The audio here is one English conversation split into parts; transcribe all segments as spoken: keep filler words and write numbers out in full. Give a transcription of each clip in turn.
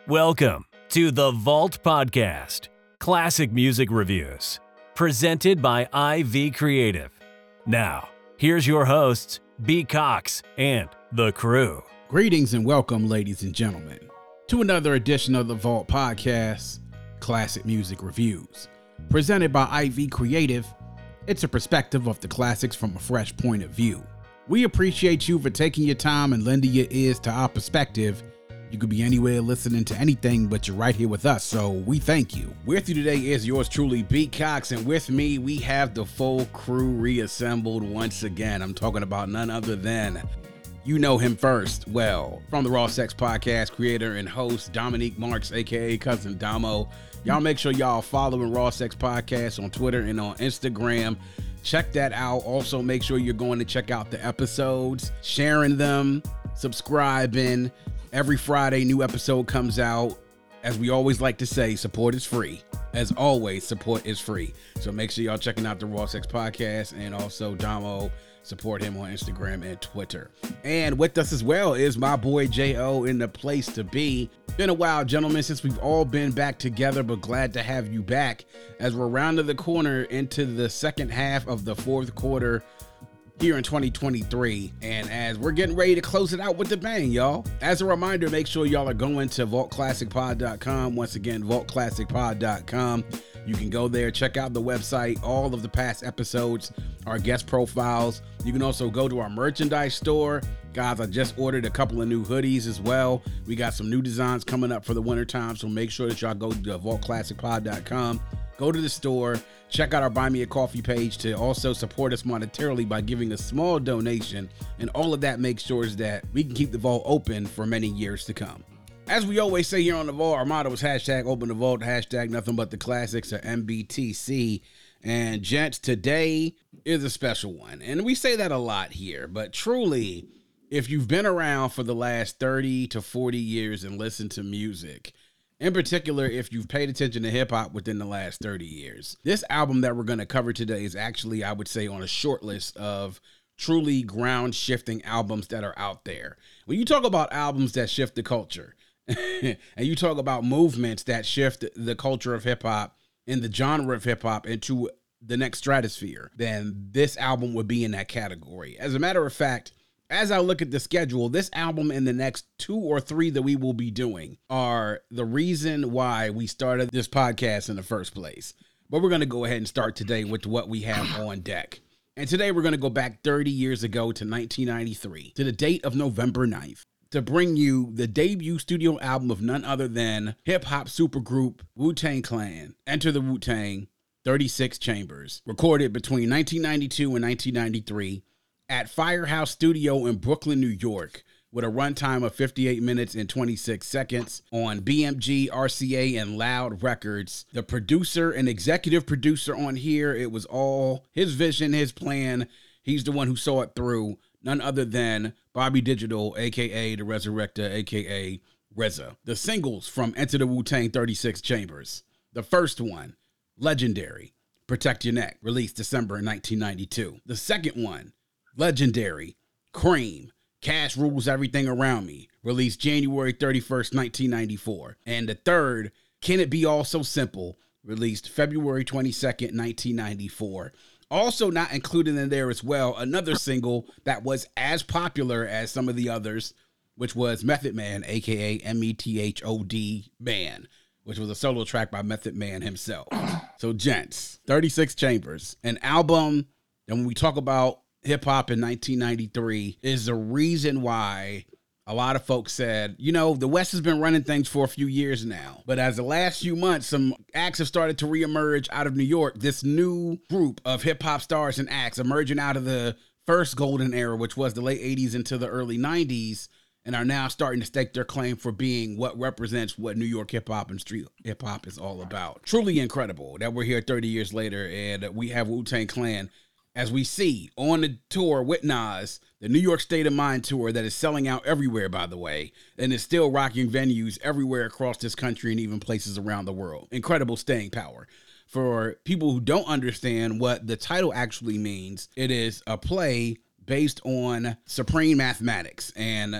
Welcome to the Vault Podcast, classic music reviews, presented by I V Creative. Now, here's your hosts, B. Cox and the crew. Greetings and welcome, ladies and gentlemen, to another edition of the Vault Podcast, classic music reviews, presented by I V Creative. It's a perspective of the classics from a fresh point of view. We appreciate you for taking your time and lending your ears to our perspective. You could be anywhere listening to anything, but you're right here with us, so we thank you. With you today is yours truly, B. Cox, and with me, we have the full crew reassembled once again. I'm talking about none other than, you know him first, well, from the Raw Sex Podcast, creator and host, Dominique Marks, aka Cousin Damo. Y'all make sure y'all following Raw Sex Podcast on Twitter and on Instagram. Check that out. Also, make sure you're going to check out the episodes, sharing them, subscribing. Every Friday, new episode comes out. As we always like to say, support is free. As always, support is free. So make sure y'all checking out the Raw Sex Podcast, and also Damo, support him on Instagram and Twitter. And with us as well is my boy J O in the place to be. Been a while, gentlemen, since we've all been back together, but glad to have you back as we're rounding the corner into the second half of the fourth quarter here in twenty twenty-three, and as we're getting ready to close it out with the bang, y'all. As a reminder, make sure y'all are going to vault classic pod dot com. Once again, vault classic pod dot com. You can go there, check out the website, all of the past episodes, our guest profiles. You can also go to our merchandise store. Guys, I just ordered a couple of new hoodies as well. We got some new designs coming up for the winter time, so make sure that y'all go to vault classic pod dot com. Go to the store, check out our Buy Me a Coffee page to also support us monetarily by giving a small donation, and all of that makes sure that we can keep the vault open for many years to come. As we always say here on the Vault, our motto is hashtag open the vault, hashtag nothing but the classics, or M B T C. And gents, today is a special one. And we say that a lot here, but truly, if you've been around for the last thirty to forty years and listened to music, in particular, if you've paid attention to hip hop within the last thirty years, this album that we're going to cover today is actually, I would say, on a short list of truly ground shifting albums that are out there. When you talk about albums that shift the culture, and you talk about movements that shift the culture of hip hop and the genre of hip hop into the next stratosphere, then this album would be in that category. As a matter of fact, as I look at the schedule, this album and the next two or three that we will be doing are the reason why we started this podcast in the first place. But we're going to go ahead and start today with what we have on deck. And today we're going to go back thirty years ago to nineteen ninety-three, to the date of November ninth, to bring you the debut studio album of none other than hip-hop supergroup Wu-Tang Clan, Enter the Wu-Tang, thirty-six Chambers, recorded between nineteen ninety-two and nineteen ninety-three at Firehouse Studio in Brooklyn, New York, with a runtime of fifty-eight minutes and twenty-six seconds on B M G, R C A, and Loud Records. The producer and executive producer on here, it was all his vision, his plan. He's the one who saw it through. None other than Bobby Digital, a k a. The Resurrector, a k a. R Z A. The singles from Enter the Wu-Tang thirty-six Chambers. The first one, Legendary, Protect Your Neck, released December nineteen ninety-two. The second one, Legendary, Cream, Cash Rules Everything Around Me, released January thirty-first, nineteen ninety-four. And the third, Can It Be All So Simple, released February twenty-second, nineteen ninety-four. Also not included in there as well, another single that was as popular as some of the others, which was Method Man, a k a. M E T H O D Man, which was a solo track by Method Man himself. So, gents, thirty-six Chambers, an album, and when we talk about hip-hop in nineteen ninety-three, is the reason why a lot of folks said, you know, the West has been running things for a few years now. But as the last few months, some acts have started to reemerge out of New York. This new group of hip-hop stars and acts emerging out of the first golden era, which was the late eighties into the early nineties, and are now starting to stake their claim for being what represents what New York hip-hop and street hip-hop is all about. Truly incredible that we're here thirty years later, and we have Wu-Tang Clan, as we see on the tour with Nas, the New York State of Mind tour that is selling out everywhere, by the way, and is still rocking venues everywhere across this country and even places around the world. Incredible staying power. For people who don't understand what the title actually means, it is a play based on supreme mathematics. And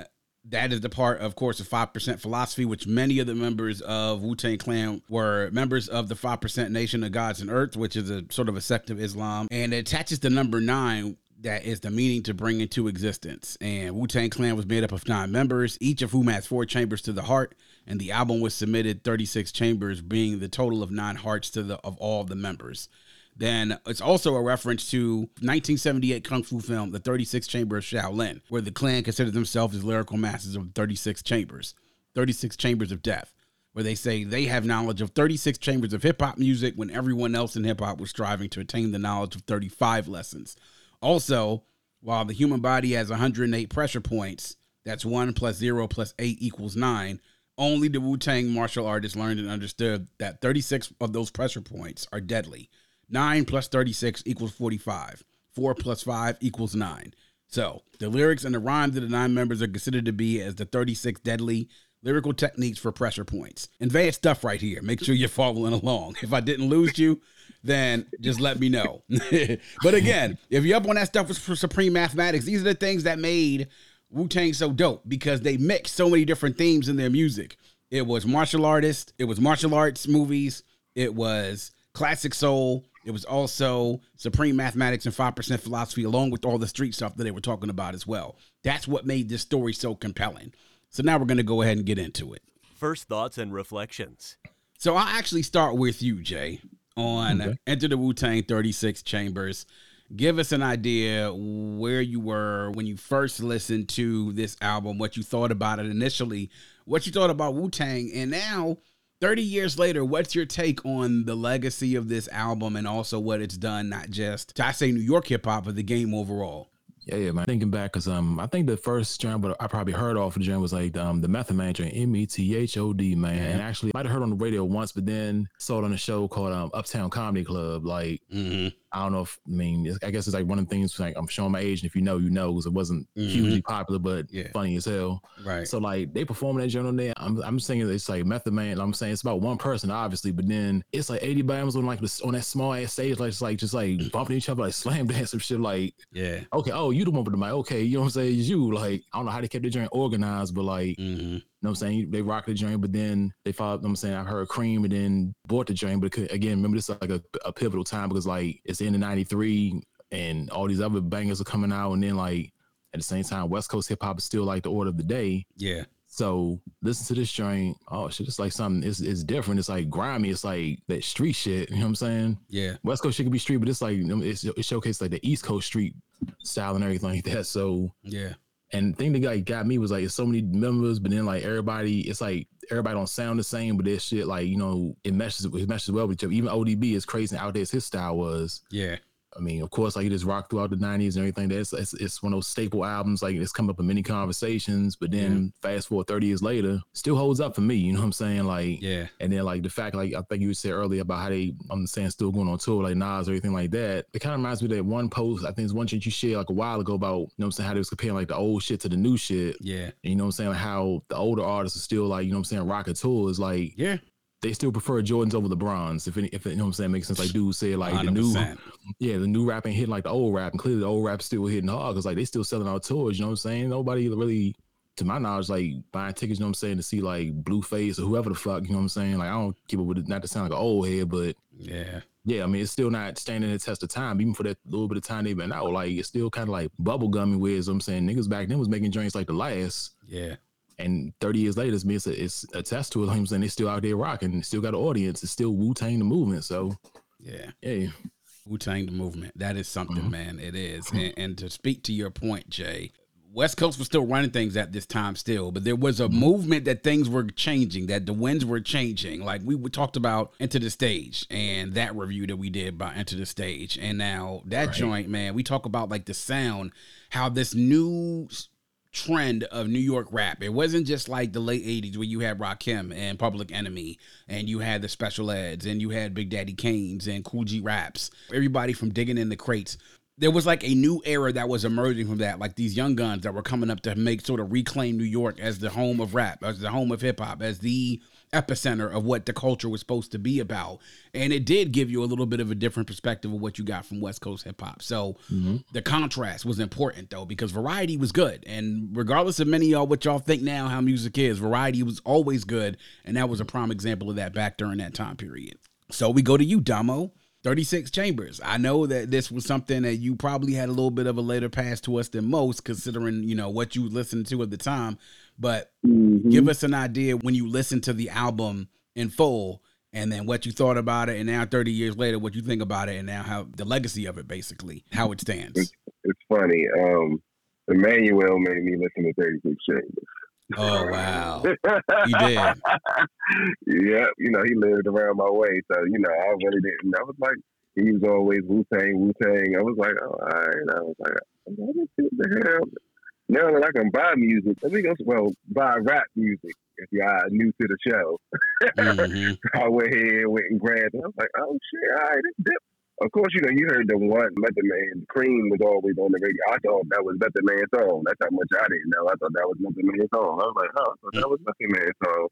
that is the part, of course, of five percent philosophy, which many of the members of Wu-Tang Clan were members of the five percent Nation of Gods and Earth, which is a sort of a sect of Islam. And it attaches the number nine, that is the meaning to bring into existence. And Wu-Tang Clan was made up of nine members, each of whom has four chambers to the heart. And the album was submitted thirty-six chambers, being the total of nine hearts to the of all of the members. Then it's also a reference to nineteen seventy-eight kung fu film, The thirty-sixth Chamber of Shaolin, where the clan considered themselves as lyrical masters of thirty-six chambers, thirty-six chambers of death, where they say they have knowledge of thirty-six chambers of hip-hop music when everyone else in hip-hop was striving to attain the knowledge of thirty-five lessons. Also, while the human body has one hundred eight pressure points, that's one plus zero plus eight equals nine, only the Wu-Tang martial artists learned and understood that thirty-six of those pressure points are deadly. nine plus thirty-six equals forty-five. four plus five equals nine. So, the lyrics and the rhymes of the nine members are considered to be as the thirty-six deadly lyrical techniques for pressure points. Advanced stuff right here. Make sure you're following along. If I didn't lose you, then just let me know. But again, if you're up on that stuff for Supreme Mathematics, these are the things that made Wu-Tang so dope, because they mixed so many different themes in their music. It was martial artists, it was martial arts movies, it was classic soul, it was also Supreme Mathematics and five percent philosophy, along with all the street stuff that they were talking about as well. That's what made this story so compelling. So now we're going to go ahead and get into it. First thoughts and reflections. So I'll actually start with you, Jay, on Okay. Enter the Wu-Tang thirty-six Chambers. Give us an idea where you were when you first listened to this album, what you thought about it initially, what you thought about Wu-Tang, and now thirty years later, what's your take on the legacy of this album and also what it's done, not just, I say New York hip hop, but the game overall? Yeah, yeah, man. Thinking back, cause um, I think the first joint, but I probably heard off of the joint was like um, the Method Man joint, M E T H O D, man. Yeah. And actually, might have heard on the radio once, but then saw it on a show called um, Uptown Comedy Club. Like, Mm-hmm. I don't know if, I mean, it's- I guess it's like one of the things, like, I'm showing my age, and if you know, you know, because it wasn't Mhm. hugely popular, but Yeah. funny as hell. Right. So, like, they performing that joint on there. I'm, I'm saying it's like Method Man. I'm saying it's about one person, obviously, but then it's like eighty bams on like this, on that small ass stage, like, it's like just like bumping each other, like slam dancing shit, like, Yeah. okay, oh, you the one with the mic. Okay, you know what I'm saying? It's you. Like, I don't know how they kept the joint organized, but like, Mm-hmm. you know what I'm saying? They rocked the joint, but then they followed, you know what I'm saying? I heard Cream and then bought the joint. But it could- again, remember, this is like a, a pivotal time because like it's the end of ninety-three and all these other bangers are coming out. And then like at the same time, West Coast hip hop is still like the order of the day. Yeah. So listen to this joint. Oh shit, it's like something, it's, it's different. It's like grimy. It's like that street shit. You know what I'm saying? Yeah. West Coast shit could be street, but it's like, it's, it showcased like the East Coast street style and everything like that. So, Yeah. and the thing that like got me was like, it's so many members, but then like everybody, it's like everybody don't sound the same, but this shit, like, you know, it meshes, it meshes well with each other. Even O D B, as crazy and out there as his style was. Yeah. I mean, of course, like, it just rocked throughout the nineties and everything. That's it's, it's one of those staple albums. Like, it's come up in many conversations, but then fast forward thirty years later, still holds up for me. You know what I'm saying? Like, Yeah. and then like the fact, like I think you said earlier about how they, I'm saying, still going on tour, like Nas or everything like that. It kind of reminds me of that one post. I think it's one shit you shared like a while ago about, you know what I'm saying, how they was comparing like the old shit to the new shit. Yeah. And you know what I'm saying? Like how the older artists are still like, you know what I'm saying, rocking tours. Like, Yeah. they still prefer Jordans over LeBrons. If any, if it, you know what I'm saying, makes sense. Like dude said, like one the hundred new, percent. yeah, the new rap ain't hitting like the old rap, and clearly the old rap's still hitting hard because like they still selling out tours. You know what I'm saying? Nobody really, to my knowledge, like buying tickets. You know what I'm saying, to see like Blueface or whoever the fuck. You know what I'm saying? Like I don't keep up with it, not to sound like an old head, but Yeah. yeah, I mean it's still not standing the test of time, even for that little bit of time they've been out. Like it's still kind of like bubblegummy. Whereas I'm saying niggas back then was making drinks like the last. Yeah. And thirty years later, it's, it's, a, it's attest to it. Like I'm saying, they still out there rocking, still got an audience. It's still Wu-Tang the movement. So, Yeah. yeah. Wu-Tang the movement. That is something, Mhm. man. It is. And, and to speak to your point, Jay, West Coast was still running things at this time still, but there was a movement that things were changing, that the winds were changing. Like we talked about Enter the Stage and that review that we did about Enter the Stage. And now that Right. joint, man, we talk about like the sound, how this new trend of New York rap. It wasn't just like the late eighties where you had Rakim and Public Enemy and you had the Special Eds and you had Big Daddy Kane's and Cool G Raps. Everybody from Digging in the Crates. There was like a new era that was emerging from that, like these young guns that were coming up to make sort of reclaim New York as the home of rap, as the home of hip hop, as the epicenter of what the culture was supposed to be about. And it did give you a little bit of a different perspective of what you got from West Coast hip hop. So mm-hmm. the contrast was important though, because variety was good. And regardless of many of y'all, what y'all think now, how music is, variety was always good. And that was a prime example of that back during that time period. So we go to you, Damo. thirty-six Chambers. I know that this was something that you probably had a little bit of a later pass to us than most, considering, you know, what you listened to at the time. But mm-hmm. give us an idea when you listened to the album in full, and then what you thought about it, and now thirty years later, what you think about it, and now how the legacy of it, basically, how it stands. It's, it's funny. Um, Emmanuel made me listen to thirty-six Chambers. Oh, wow. He did. Yeah, you know, he lived around my way. So, you know, I really didn't. I was like, he was always Wu-Tang, Wu-Tang. I was like, oh, all right. I was like, what the hell? Now that I can buy music, let me go, well, buy rap music if y'all new to the show. Mm-hmm. I went here, went and grabbed it. I was like, oh, shit, all right, this dip. Of course, you know, you heard the one Method Man, Cream was always on the radio. I thought that was Method Man's song. That's how much I didn't know. I thought that was Method Man's song. I was like, oh, I thought that was Method Man's song.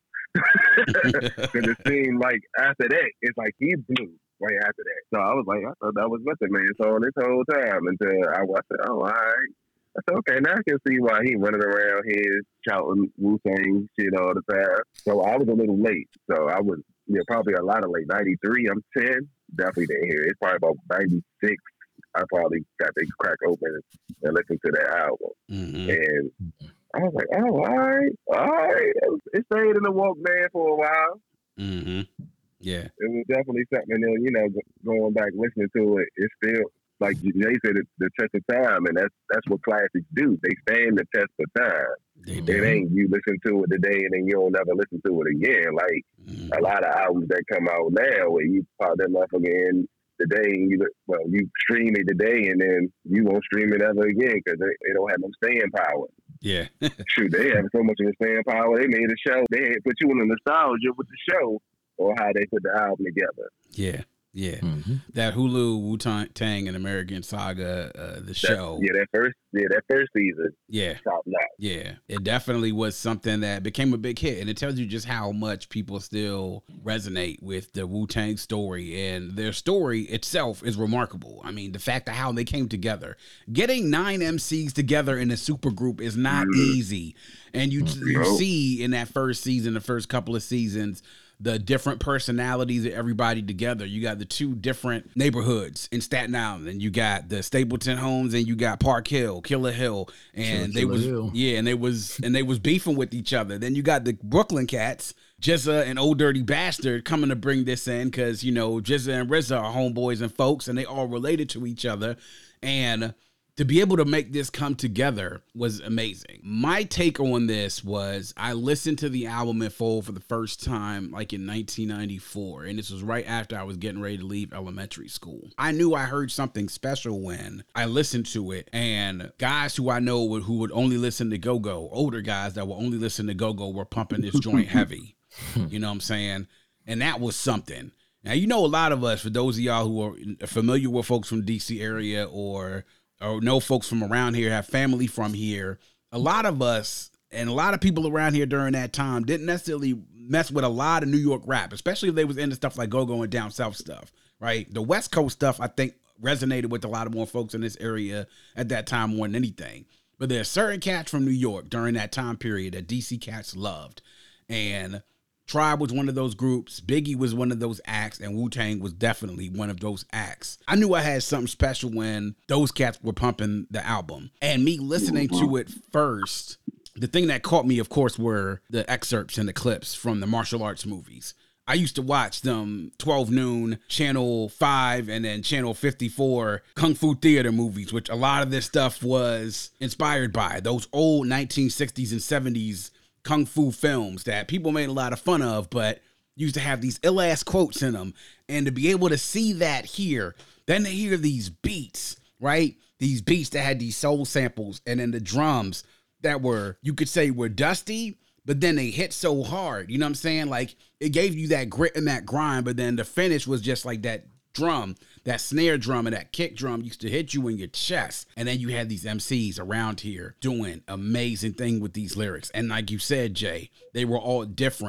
Because it seemed like after that, it's like he blew right after that. So I was like, I thought that was Method Man's song this whole time until I watched it. Oh, all right. I said, okay, now I can see why he running around here shouting Wu-Tang shit all the time. So I was a little late. So I was, you know, probably a lot of late. ninety-three, I'm ten. Definitely didn't hear it. It's probably about ninety-six. I probably got to crack open and listen to that album. Mm-hmm. And I was like, oh, all right, all right. It stayed in the Walkman for a while. Mm-hmm. Yeah. It was definitely something, and you know, going back listening to it, it's still, like Jay said, it's the test of time, and that's that's what classics do. They stand the test of time. They do. It ain't you listen to it today and then you don't never listen to it again. Like mm. a lot of albums that come out now where you pop that motherfucker in today and you well you stream it today and then you won't stream it ever again because they, they don't have no staying power. Yeah. Shoot, they have so much of the staying power. They made a show. They had put you in the nostalgia with the show or how they put the album together. Yeah. Yeah, mm-hmm. That Hulu Wu-Tang and American Saga, uh, the show. That, yeah, that first, yeah, that first season. Yeah, top notch. Yeah, it definitely was something that became a big hit, and it tells you just how much people still resonate with the Wu-Tang story, and their story itself is remarkable. I mean, the fact of how they came together, getting nine M Cs together in a super group is not mm-hmm. easy, and you you nope. see in that first season, the first couple of seasons, the different personalities of everybody together. You got the two different neighborhoods in Staten Island, and you got the Stapleton Homes, and you got Park Hill, Killer Hill, and they was Hill. yeah, and they was and they was beefing with each other. Then you got the Brooklyn cats, Jizza and Old Dirty Bastard, coming to bring this in because you know Jizza and R Z A are homeboys and folks, and they all related to each other, and to be able to make this come together was amazing. My take on this was I listened to the album in full for the first time like in nineteen ninety-four, and this was right after I was getting ready to leave elementary school. I knew I heard something special when I listened to it, and guys who I know would, who would only listen to go-go, older guys that would only listen to go-go were pumping this joint heavy. You know what I'm saying? And that was something. Now, you know, a lot of us, for those of y'all who are familiar with folks from D C area or or know folks from around here, have family from here, a lot of us and a lot of people around here during that time didn't necessarily mess with a lot of New York rap, especially if they was into stuff like go-go and down south stuff, right? The West Coast stuff, I think, resonated with a lot of more folks in this area at that time more than anything. But there are certain cats from New York during that time period that D C cats loved. And Tribe was one of those groups, Biggie was one of those acts, and Wu-Tang was definitely one of those acts. I knew I had something special when those cats were pumping the album. And me listening to it first, the thing that caught me, of course, were the excerpts and the clips from the martial arts movies. I used to watch them twelve noon, Channel five, and then Channel fifty-four Kung Fu Theater movies, which a lot of this stuff was inspired by. Those old nineteen sixties and seventies Kung Fu films that people made a lot of fun of, but used to have these ill-ass quotes in them. And to be able to see that here, then to hear these beats, right? These beats that had these soul samples, and then the drums that were, you could say, were dusty, but then they hit so hard. You know what I'm saying? Like, it gave you that grit and that grind, but then the finish was just like that drum, that snare drum and that kick drum used to hit you in your chest. And then you had these M Cs around here doing amazing thing with these lyrics. And like you said, Jay, they were all different,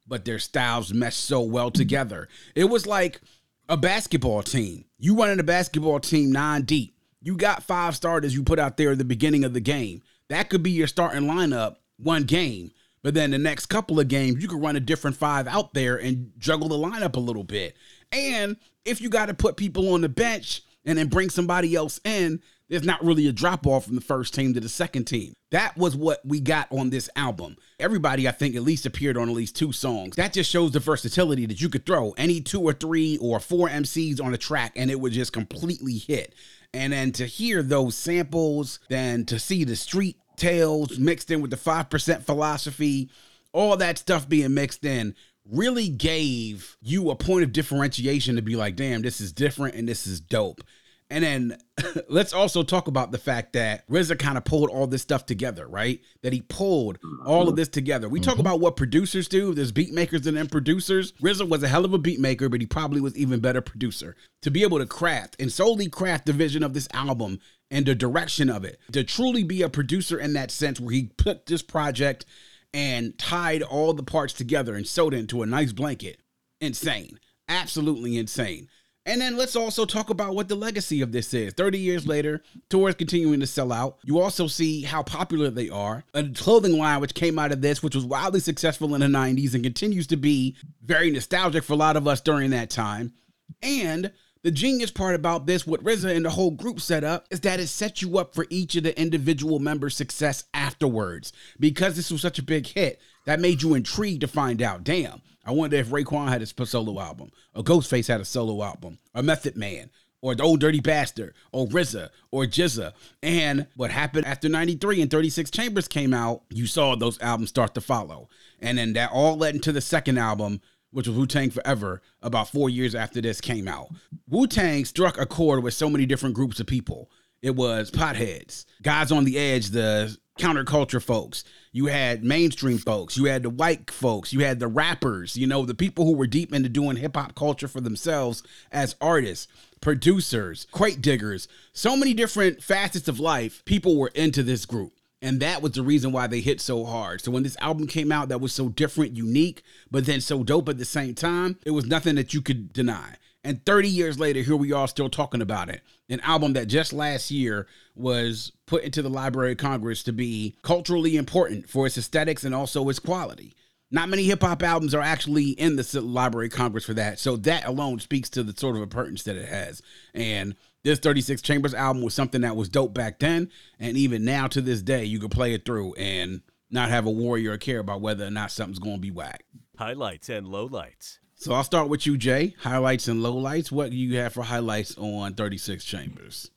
but their styles meshed so well together. It was like a basketball team. You running a basketball team nine deep. You got five starters you put out there at the beginning of the game. That could be your starting lineup one game. But then the next couple of games, you could run a different five out there and juggle the lineup a little bit. And if you got to put people on the bench and then bring somebody else in, there's not really a drop-off from the first team to the second team. That was what we got on this album. Everybody, I think, at least appeared on at least two songs. That just shows the versatility that you could throw any two or three or four M Cs on a track and it would just completely hit. And then to hear those samples, then to see the street tales mixed in with the five percent philosophy, all that stuff being mixed in really gave you a point of differentiation to be like, damn, this is different and this is dope. And then let's also talk about the fact that R Z A kind of pulled all this stuff together, right? That he pulled all of this together. We mm-hmm. talk about what producers do. There's beat makers and then producers. R Z A was a hell of a beat maker, but he probably was even better producer. To be able to craft and solely craft the vision of this album and the direction of it, to truly be a producer in that sense where he put this project and tied all the parts together and sewed it into a nice blanket. Insane. Absolutely insane. And then let's also talk about what the legacy of this is. thirty years later, tours continuing to sell out. You also see how popular they are. A clothing line which came out of this, which was wildly successful in the nineties and continues to be very nostalgic for a lot of us during that time. And the genius part about this, what R Z A and the whole group set up, is that it set you up for each of the individual members' success afterwards. Because this was such a big hit, that made you intrigued to find out, damn, I wonder if Raekwon had a solo album, or Ghostface had a solo album, or Method Man, or The Old Dirty Bastard, or R Z A, or G Z A. And what happened after ninety-three and thirty-six Chambers came out, you saw those albums start to follow. And then that all led into the second album, which was Wu-Tang Forever, about four years after this came out. Wu-Tang struck a chord with so many different groups of people. It was potheads, guys on the edge, the counterculture folks. You had mainstream folks. You had the white folks. You had the rappers, you know, the people who were deep into doing hip-hop culture for themselves as artists, producers, crate diggers. So many different facets of life, people were into this group. And that was the reason why they hit so hard. So when this album came out that was so different, unique, but then so dope at the same time, it was nothing that you could deny. And thirty years later, here we are still talking about it. An album that just last year was put into the Library of Congress to be culturally important for its aesthetics and also its quality. Not many hip-hop albums are actually in the Library of Congress for that. So that alone speaks to the sort of importance that it has. And this thirty-six Chambers album was something that was dope back then. And even now to this day, you can play it through and not have a worry or care about whether or not something's going to be whack. Highlights and lowlights. So I'll start with you, Jay. Highlights and lowlights. What do you have for highlights on thirty-six Chambers?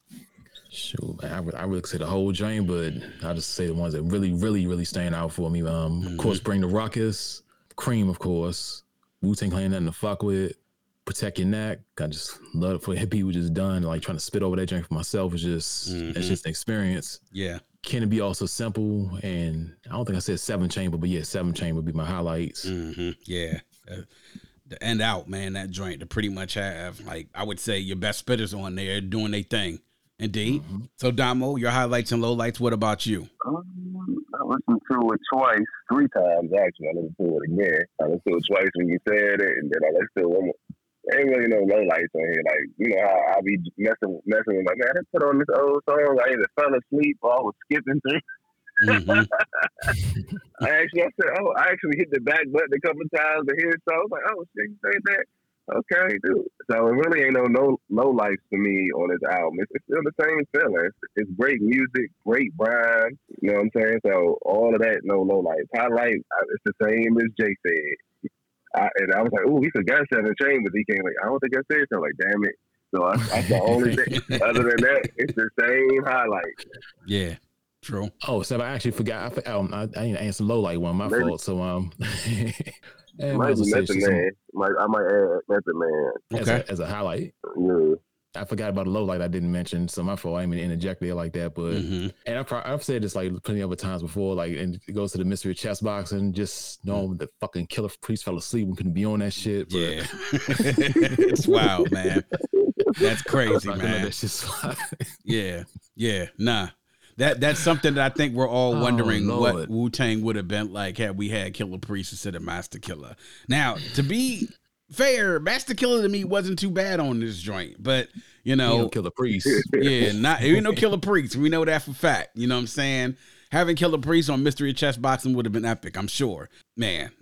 Sure, man. I would, I would say the whole joint, but I'll just say the ones that really, really, really stand out for me. Um, mm-hmm. Of course, Bring the Ruckus, Cream, of course, Wu-Tang Clan, Nothing to Fuck With, Protect Your Neck. I just love it for what people just done. Like trying to spit over that joint for myself is just, mm-hmm. it's just an experience. Yeah. Can it be also simple? And I don't think I said Seven Chamber, but yeah, Seven Chamber would be my highlights. Mm-hmm. Yeah. Uh, the end out, man, that joint to pretty much have, like, I would say your best spitters on there doing their thing. Indeed. Mm-hmm. So, Damo, your highlights and lowlights, what about you? Um, I listened to it twice, three times, actually. I listened to it again. I listened to it twice when you said it, and then I listened to it one more. There ain't really no lowlights on here. Like, you know how I be messing, messing with, like, man, I put on this old song. I either fell asleep or I was skipping through. Mm-hmm. I actually, I said, oh, I actually hit the back button a couple of times to hear it. So I was like, oh, shit, you say that? Okay, dude. So it really ain't no no low lights to me on this album. It's, it's still the same feeling. It's, it's great music, great rhyme. You know what I'm saying? So all of that, no low lights. Highlight, it's the same as Jay said. I, and I was like, oh, he forgot Seven Chambers. He came like, I don't think I said so. Like, damn it. So I, that's the only thing. Other than that, it's the same highlight. Yeah. True. Oh, so I actually forgot. I, um, I, I didn't answer low light one. My Maybe. fault. So um, might be Method Man. Might, I might add Method Man. As, okay. a, as a highlight. Yeah. I forgot about the low light I didn't mention. So my fault. I didn't interject there like that. But mm-hmm. and I've, I've said this like plenty of other times before. Like, and it goes to the mystery of chess boxing. Just know mm-hmm. the fucking Killer Priest fell asleep and couldn't be on that shit. But. Yeah. It's wild, man. That's crazy, man. That's just yeah. Yeah. Nah. that that's something that I think we're all wondering oh, what Wu-Tang would have been like had we had Killer Priest instead of Master Killer. Now, to be fair, Master Killer to me wasn't too bad on this joint, but you know, Killer Priest. Yeah, not you know Killer Priest. We know that for fact. You know what I'm saying? Having Killer Priest on Mystery of Chess Boxing would have been epic, I'm sure. Man,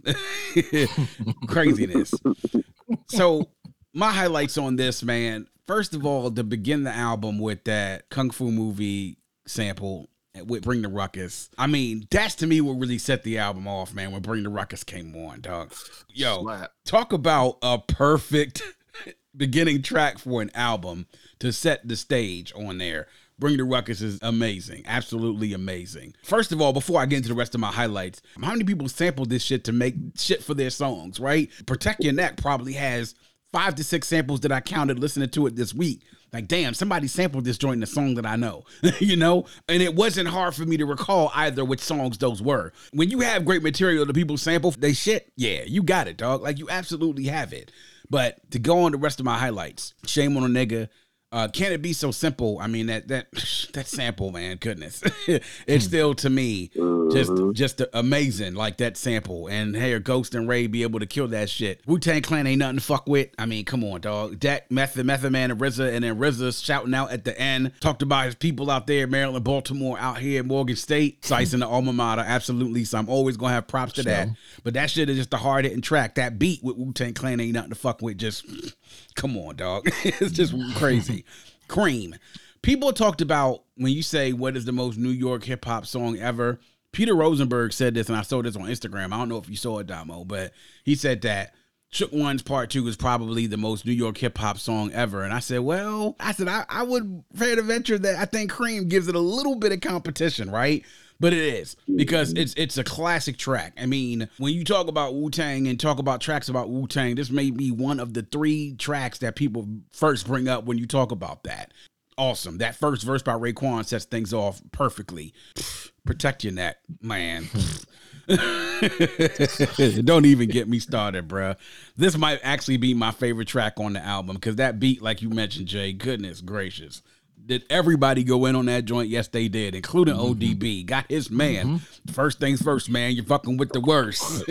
craziness. So my highlights on this, man. First of all, to begin the album with that Kung Fu movie sample with Bring the Ruckus. I mean, that's to me what really set the album off, man, when Bring the Ruckus came on, dog. Yo, Slap. Talk about a perfect beginning track for an album to set the stage on there. Bring the Ruckus is amazing. Absolutely amazing. First of all, before I get into the rest of my highlights, how many people sampled this shit to make shit for their songs, right? Protect Your Neck probably has five to six samples that I counted listening to it this week. Like, damn, somebody sampled this joint in a song that I know, you know? And it wasn't hard for me to recall either which songs those were. When you have great material that people sample, they shit, yeah, you got it, dog. Like, you absolutely have it. But to go on the rest of my highlights, Shame on a Nigga. Uh, Can It Be So Simple? I mean, that that that sample, man, goodness. It's still, to me, just just amazing, like that sample. And hey, Ghost and Ray be able to kill that shit. Wu-Tang Clan ain't nothing to fuck with. I mean, come on, dog. Dak, Method, Method Man, and R Z A, and then R Z A shouting out at the end. Talked about his people out there, Maryland, Baltimore, out here, Morgan State. Sice in the alma mater, absolutely. So I'm always going to have props to that. But that shit is just a hard-hitting track. That beat with Wu-Tang Clan ain't nothing to fuck with. Just... come on, dog. It's just crazy. Cream. People talked about when you say what is the most New York hip hop song ever. Peter Rosenberg said this, and I saw this on Instagram. I don't know if you saw it, Damo, but he said that Shook One's Part Two is probably the most New York hip hop song ever. And I said, well, I said I, I would fair to venture that I think Cream gives it a little bit of competition, right? But it is, because it's it's a classic track. I mean, when you talk about Wu-Tang and talk about tracks about Wu-Tang, this may be one of the three tracks that people first bring up when you talk about that. Awesome. That first verse by Raekwon sets things off perfectly. Protect Your Neck, man. Don't even get me started, bruh. This might actually be my favorite track on the album, because that beat, like you mentioned, Jay, goodness gracious. Did everybody go in on that joint? Yes, they did, including mm-hmm. O D B. Got his man. Mm-hmm. First things first, man. You're fucking with the worst.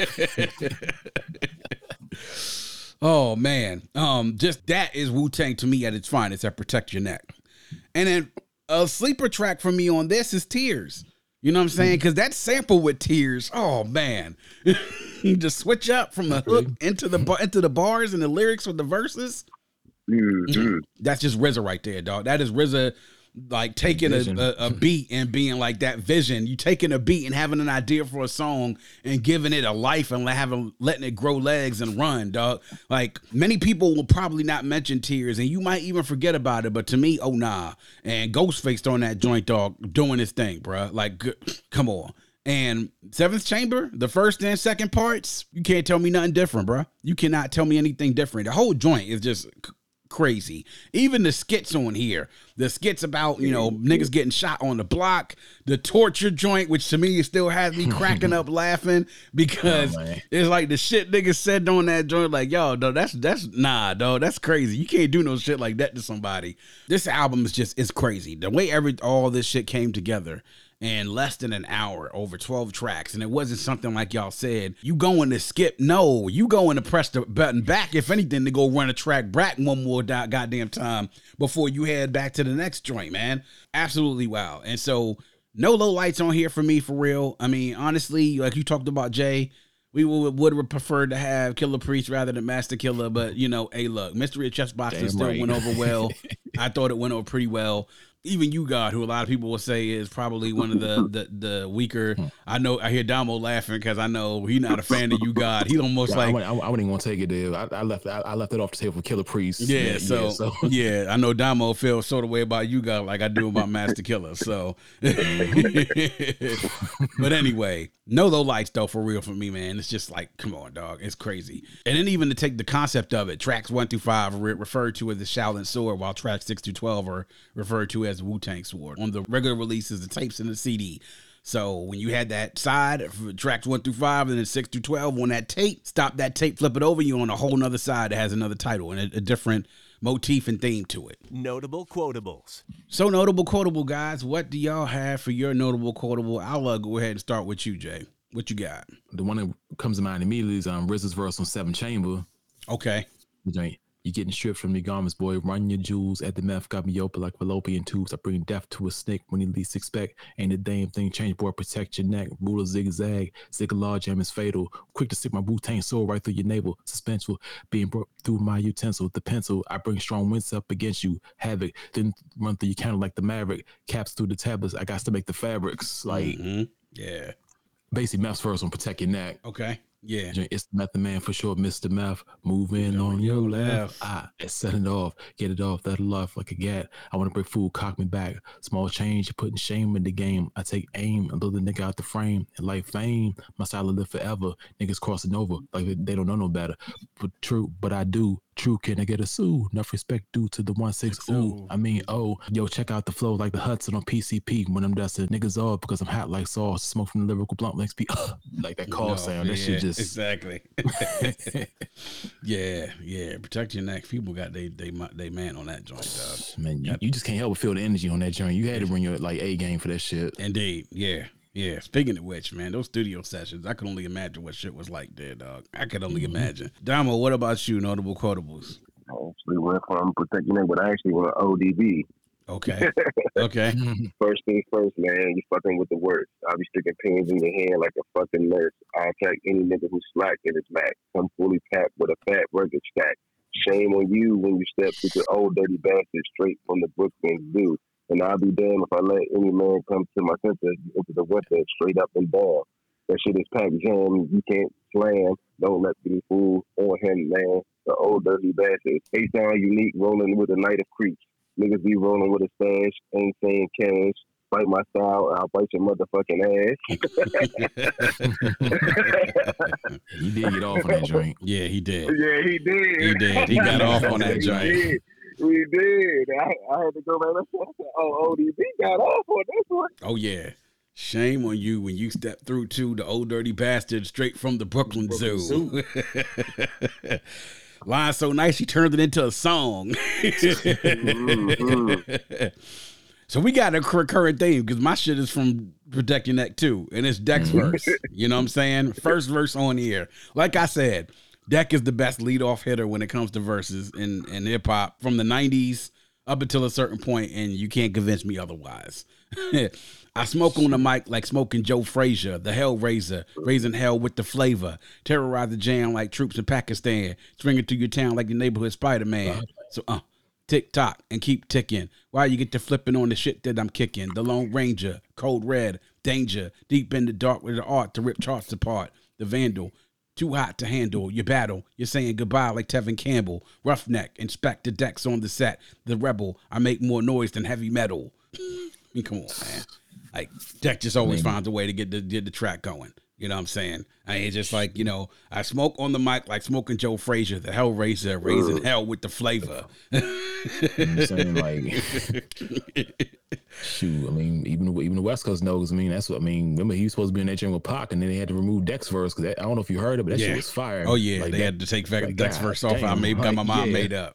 Oh, man. Um, just that is Wu-Tang to me at its finest, at Protect Your Neck. And then a sleeper track for me on this is Tears. You know what I'm saying? Because that sample with Tears, oh, man. You just switch up from the hook into the, into the bars and the lyrics with the verses. Mm-hmm. That's just R Z A right there, dog. That is R Z A, like taking a, a, a beat and being like that vision. You taking a beat and having an idea for a song and giving it a life and having letting it grow legs and run, dog. Like, many people will probably not mention Tears, and you might even forget about it. But to me, oh nah. And Ghostface on that joint, dog, doing his thing, bro. Like, good, come on. And Seventh Chamber, the first and second parts, you can't tell me nothing different, bro. You cannot tell me anything different. The whole joint is just crazy. Even the skits on here, the skits about, you know, niggas getting shot on the block, the torture joint, which to me still has me cracking up laughing, because oh, it's like the shit niggas said on that joint, like, yo, dog, that's that's nah, dog, that's crazy. You can't do no shit like that to somebody. This album is just, it's crazy. The way every all this shit came together in less than an hour, over twelve tracks. And it wasn't something like y'all said, you going to skip. No, you going to press the button back, if anything, to go run a track back one more do- goddamn time before you head back to the next joint, man. Absolutely wow. And so no low lights on here for me, for real. I mean, honestly, like you talked about, Jay, we would, would have preferred to have Killer Priest rather than Master Killer. But, you know, hey, look, Mystery of Chess Boxing still right. went over well. I thought it went over pretty well. Even You God, who a lot of people will say is probably one of the the, the weaker. I know I hear Damo laughing because I know he's not a fan of You God. He almost yeah, like I, I, I wouldn't even want to take it there. I, I left I, I left it off the table for Killer Priest. Yeah, yeah so, yeah, so. yeah, I know Damo feels sort of way about You God like I do about Master Killer. So, but anyway, no low lights though, for real, for me, man. It's just like, come on, dog, it's crazy. And then even to take the concept of it, tracks one through five are re- referred to as the Shaolin Sword, while tracks six through twelve are referred to as Wu-Tang Sword. On the regular releases, the tapes and the C D. So when you had that side, tracks one through five, and then six through twelve on that tape, stop that tape, flip it over, you're on a whole nother side that has another title and a, a different motif and theme to it. Notable quotables. So notable quotable, guys. What do y'all have for your notable quotable? I'll uh, go ahead and start with you, Jay. What you got? The one that comes to mind immediately is um, R Z A's verse on Seven Chamber. Okay. You getting stripped from your garments, boy. Run your jewels at the meth. Got me open like fallopian tubes. I bring death to a snake when you least expect. Ain't a damn thing change, boy. Protect your neck. Ruler zigzag. Zigzag jam is fatal. Quick to stick my Wu-Tang sword right through your navel. Suspenseful. Being brought through my utensil. The pencil. I bring strong winds up against you. Havoc. Then run through your counter like the Maverick. Caps through the tablets. I got to make the fabrics. Like, mm-hmm. yeah. Basically, Meth's first on Protect Your Neck. Okay. Yeah. It's the Method Man for sure, Mister Meth. Move in on your left. Ah, set it off. Get it off. That love like a gat. I want to break food, cock me back. Small change, you're putting shame in the game. I take aim and blow the nigga out the frame. And like fame, my style will live forever. Niggas crossing over like they don't know no better. But true, but I do. True, can I get a sue? Enough respect due to the one six. Ooh, I mean, oh, yo, check out the flow like the Hudson on P C P when I'm dusting niggas off because I'm hot like sauce. Smoke from the lyrical blunt makes me like that call no, sound. That yeah, shit just exactly. yeah, yeah. Protect your neck. People got they they they man on that joint, dog. Man, you, you just can't help but feel the energy on that joint. You had to bring your like A game for that shit. Indeed, yeah. Yeah, speaking of which, man, those studio sessions, I could only imagine what shit was like there, dog. I could only mm-hmm. imagine. Damo, what about you, notable quotables? I actually went from Protect Your Neck, but I actually went O D B. Okay. Okay. First thing first, man, you fucking with the worst. I'll be sticking pins in your hand like a fucking nurse. I'll attack any nigga who's slack in his back. I'm fully packed with a fat burger stack. Shame on you when you step with the old dirty bastard straight from the Brooklyn Zoo. And I'll be damned if I let any man come to my senses into the winter straight up and down. That shit is packed jam. You can't slam. Don't let me fool on him, man. The old dirty bastard. H-Town unique rolling with a night of creeps. Niggas be rolling with a stash. Ain't saying cash. Bite my style, I'll bite your motherfucking ass. He did get off on that joint. Yeah, he did. Yeah, he did. He did. He got off on that joint. Did. We did. I, I had to go back and say, oh, O D B got off on this one. Oh, yeah. Shame on you when you step through to the old dirty bastard straight from the Brooklyn, Brooklyn Zoo. Zoo. Line so nice, he turned it into a song. mm-hmm. So we got a recurring theme because my shit is from Protect Your Neck too, and it's Deck's verse. You know what I'm saying? First verse on the air. Like I said, Deck is the best leadoff hitter when it comes to verses in, in hip hop from the nineties up until a certain point, and you can't convince me otherwise. I smoke on the mic like smoking Joe Frazier, the Hellraiser, raising hell with the flavor, terrorize the jam like troops in Pakistan, string it to your town like your neighborhood Spider-Man. So, uh, tick tock and keep ticking while you get to flipping on the shit that I'm kicking. The Lone Ranger, Code Red, Danger, deep in the dark with the art to rip charts apart. The Vandal, too hot to handle your battle. You're saying goodbye like Tevin Campbell. Roughneck, Inspector Dex on the set. The Rebel, I make more noise than heavy metal. I mean, come on, man. Like, Deck just always finds a way to get the, get the track going. You know what I'm saying? I mean, it's just like, you know, I smoke on the mic like smoking Joe Frazier, the Hellraiser, raising hell with the flavor. You know what I'm saying? Like, shoot, I mean, even even the West Coast knows. I mean, that's what I mean. Remember, he was supposed to be in that joint with Pac, and then they had to remove Dex verse because I don't know if you heard it, but that yeah. shit was fire. Oh yeah, like they that, had to take like, Dex God, verse off. Damn, I made got my mom yeah. made up.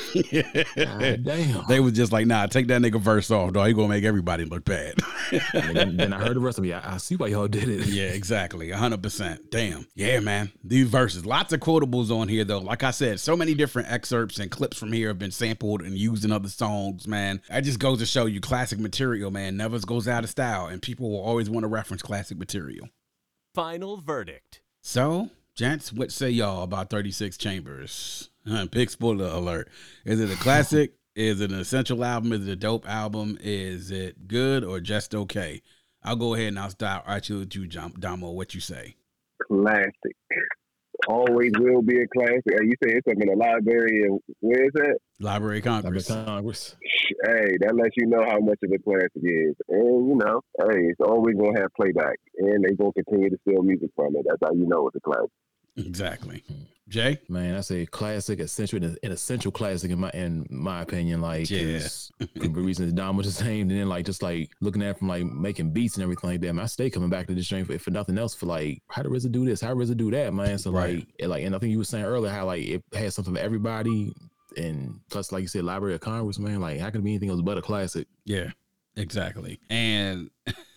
God, damn. They was just like, nah, take that nigga verse off, dog. He gonna make everybody look bad. then, then I heard the rest of it. I, I see why y'all did it. Yeah, exactly, a hundred percent. Damn. Yeah, man. These verses, lots of quotables on here though. Like I said, so many different excerpts and clips from here have been sampled and used in other songs, man. That just goes to show you classic material, man, never goes out of style, and people will always want to reference classic material. Final verdict. So, gents, what say y'all about thirty-six Chambers? Big spoiler alert. Is it a classic? Is it an essential album? Is it a dope album? Is it good or just okay? I'll go ahead and I'll start actually with you, Damo. What you say? Classic. Always will be a classic. Are you saying it's up in the library? And where is that? Library of Congress. Library of Congress. Hey, that lets you know how much of a classic it is. And, you know, hey, it's always going to have playback. And they're going to continue to sell music from it. That's how you know it's a classic. Exactly. Jay? Man, I say classic, essential, an essential classic in my in my opinion. Like, yeah. Could be reasons Dom was the same. And then, like, just like looking at it from like making beats and everything like that. Man, I stay coming back to this joint for, for nothing else for like, how did R Z A do this? How did R Z A do that, man? So, right. like, it, like, and I think you were saying earlier how like it had something for everybody. And plus, like you said, Library of Congress, man, like how can it be anything else but a classic? Yeah, exactly. And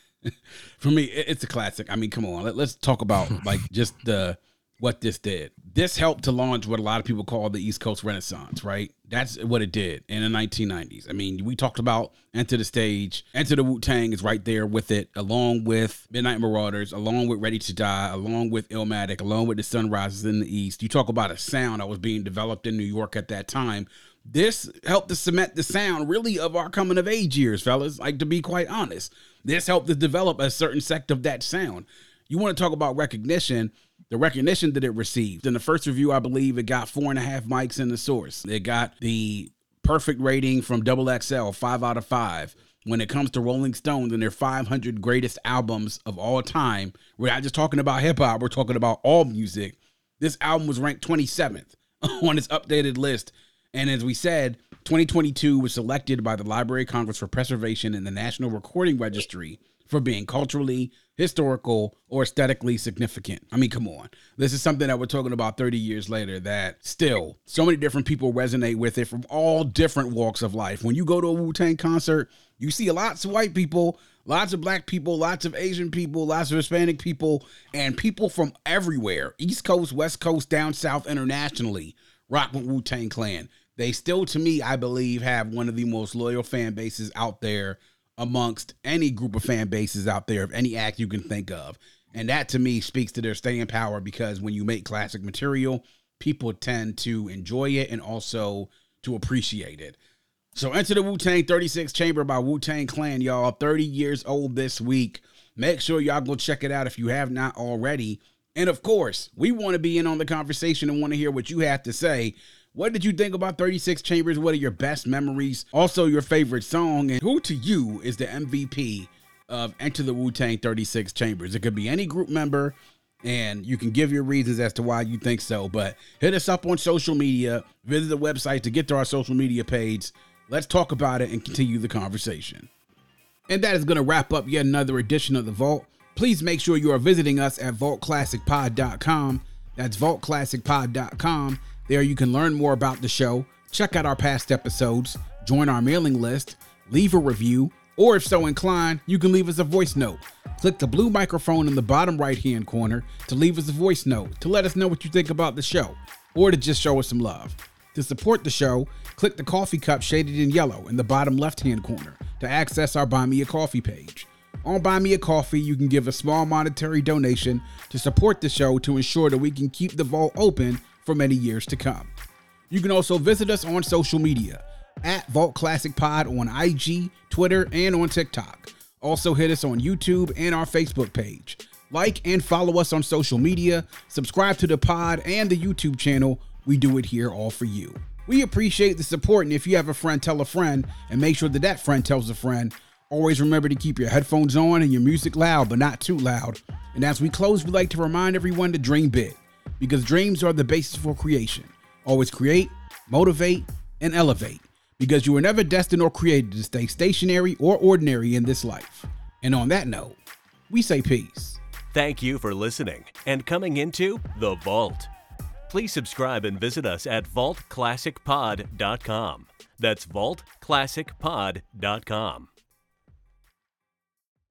for me, it's a classic. I mean, come on, Let, let's talk about like just the what this did. This helped to launch what a lot of people call the East Coast Renaissance, right? That's what it did in the nineteen nineties. I mean, we talked about Enter the Stage. Enter the Wu-Tang is right there with it, along with Midnight Marauders, along with Ready to Die, along with Illmatic, along with The Sun Rises in the East. You talk about a sound that was being developed in New York at that time. This helped to cement the sound, really, of our coming of age years, fellas. Like, to be quite honest, this helped to develop a certain sect of that sound. You want to talk about recognition, the recognition that it received. In the first review, I believe it got four and a half mics in the source. It got the perfect rating from Double X L, five out of five. When it comes to Rolling Stone and their five hundred greatest albums of all time, we're not just talking about hip hop, we're talking about all music. This album was ranked twenty-seventh on its updated list. And as we said, twenty twenty-two was selected by the Library of Congress for preservation in the National Recording Registry for being culturally, historical, or aesthetically significant. I mean, come on. This is something that we're talking about thirty years later that still so many different people resonate with it from all different walks of life. When you go to a Wu-Tang concert, you see lots of white people, lots of black people, lots of Asian people, lots of Hispanic people, and people from everywhere, East Coast, West Coast, down south, internationally, rock with Wu-Tang Clan. They still, to me, I believe, have one of the most loyal fan bases out there amongst any group of fan bases out there of any act you can think of. And that, to me, speaks to their staying power, because when you make classic material, people tend to enjoy it and also to appreciate it. So Enter the Wu-Tang thirty-six Chamber by Wu-Tang Clan, y'all. thirty years old this week. Make sure y'all go check it out if you have not already. And of course, we want to be in on the conversation and want to hear what you have to say. What did you think about thirty-six Chambers? What are your best memories? Also, your favorite song, and who to you is the M V P of Enter the Wu-Tang thirty-six Chambers? It could be any group member, and you can give your reasons as to why you think so. But hit us up on social media. Visit the website to get to our social media page. Let's talk about it and continue the conversation. And that is going to wrap up yet another edition of The Vault. Please make sure you are visiting us at vault classic pod dot com. That's vault classic pod dot com. There you can learn more about the show, check out our past episodes, join our mailing list, leave a review, or if so inclined, you can leave us a voice note. Click the blue microphone in the bottom right-hand corner to leave us a voice note to let us know what you think about the show, or to just show us some love. To support the show, click the coffee cup shaded in yellow in the bottom left-hand corner to access our Buy Me a Coffee page. On Buy Me a Coffee, you can give a small monetary donation to support the show to ensure that we can keep the vault open for many years to come. You can also visit us on social media at Vault Classic Pod on I G, Twitter, and on TikTok. Also hit us on YouTube and our Facebook page. Like and follow us on social media, subscribe to the pod and the YouTube channel. We do it here all for you. We appreciate the support, and if you have a friend, tell a friend, and make sure that that friend tells a friend. Always remember to keep your headphones on and your music loud, but not too loud. And as we close, we'd like to remind everyone to dream big, because dreams are the basis for creation. Always create, motivate, and elevate, because you were never destined or created to stay stationary or ordinary in this life. And on that note, we say peace. Thank you for listening and coming into The Vault. Please subscribe and visit us at vault classic pod dot com. That's vault classic pod dot com.